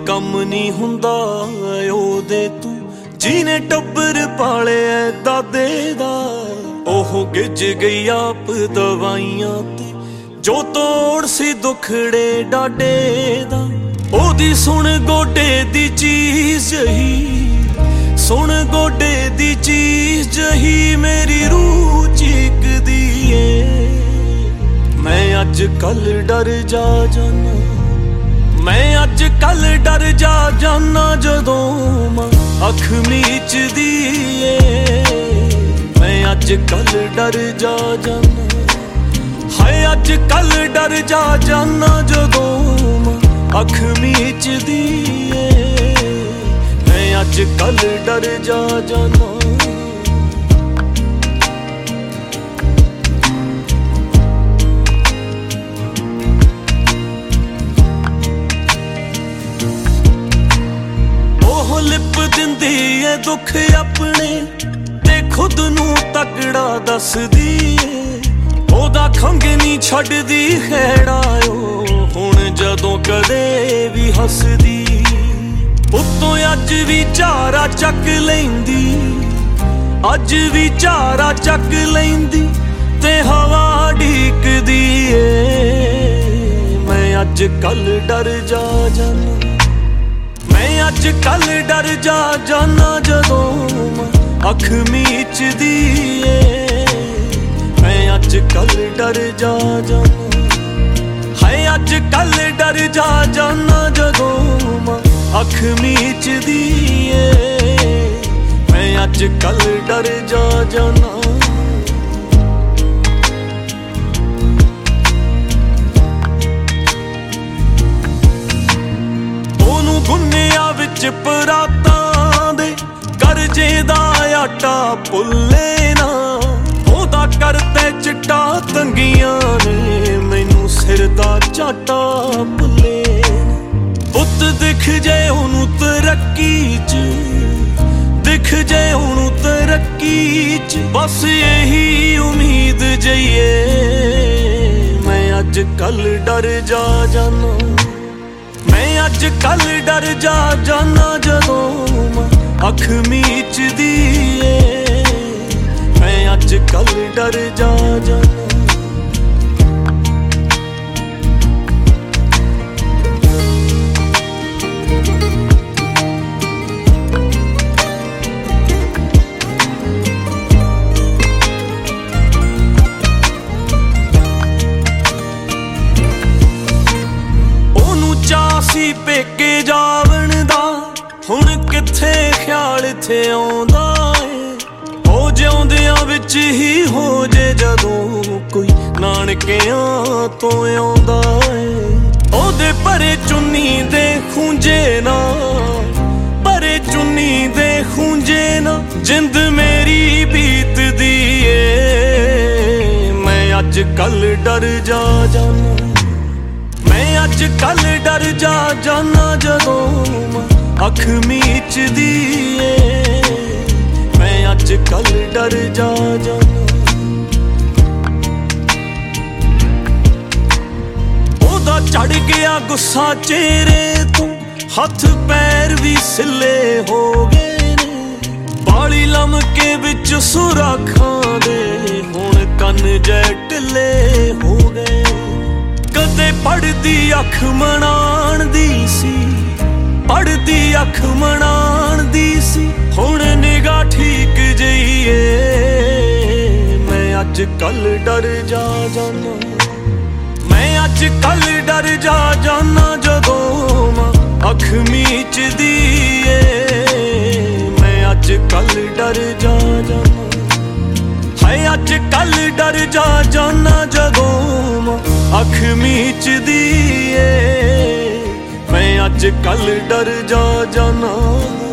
कम नहीं हुंदा ओदे तू जीने टब्बर पाले दादे दा। ओह गिज गई आप दवाइयां ते जो तोड़ सी दुखड़े डाडे दा। ओदी सुन गोडे दी चीज जही, सुन गोडे दी चीज जही मेरी रूह चीकदी ए। मैं अज कल डर जा जाना, मैं अज कल डर जा जाना जदों मां अख मीचदी ए। मैं अज कल डर जा जाना, हाय अज कल डर जा जाना जदों मां अख मीचदी ए। मैं अज कल डर जा जाना। लिप दिंदी है दुख अपने ते खुद नू तकड़ा दसदी है। ओदा खंग नहीं छड्डदी खैड़ा ओ हुण जदों कदे भी हसदी। उत्तों अज भी चारा चक लैंदी, अज भी चारा चक लैंदी ते हवा ढीकदी ए। मैं अज कल डर जा जाना, मैं अज कल डर जा जाना जदों अख मीचदी ए। मैं अज कल डर जा जाना, हाय अज कल डर जा जाना जदों अख मीचदी ए। मैं अज कल डर जा जाना। गुन्निया विच परातां दे करजे दा आटा भुल्ले ना। ओदा करते चिट्टा तंगियां ने मैनू सिर दा झाटा भुल्ले। पुत दिख जे ओनू तरक्की च, दिख जे ओनू तरक्की च बस यही उम्मीद जइए। मैं अज कल डर जा जाना, मैं अज कल डर जा जाना जदों अख मीचदी ए। मैं अज कल डर जा जाना। सी पेके जावण दा हुण किथे ख्याल इत्थे आउंदा ए। हो जिउंदियां विच ही हो जे जदों कोई नानकियां तो आउंदा ए। ओदे भरे चुन्नी दे खूंजे ना, भरे चुन्नी दे खूंजे ना जिंद मेरी बीतदी ए। मैं अज कल डर जा जाना, मैं अज कल डर जा जाना जदों अख मीचदी ए। मैं अज कल डर जा जाना। ओदा चढ़ गया गुस्सा चेहरे तो हथ पैर भी सिले हो गए ने। बाली लमके विच सुराखां दे हुण कन जै ढिले हो गए। कदे पढ़दी अख मनाण दी सी, पढ़दी अख मनाण दी सी हुण निगाह ठीक जइए। मैं अज कल डर जा जाना, मैं अज कल डर जा जाना जदों अख मीचदी ए। मैं अज कल डर जा जाना, हाय अज कल डर जा जाना जदों अख मीचदी ए। मैं अज कल डर जा जाना।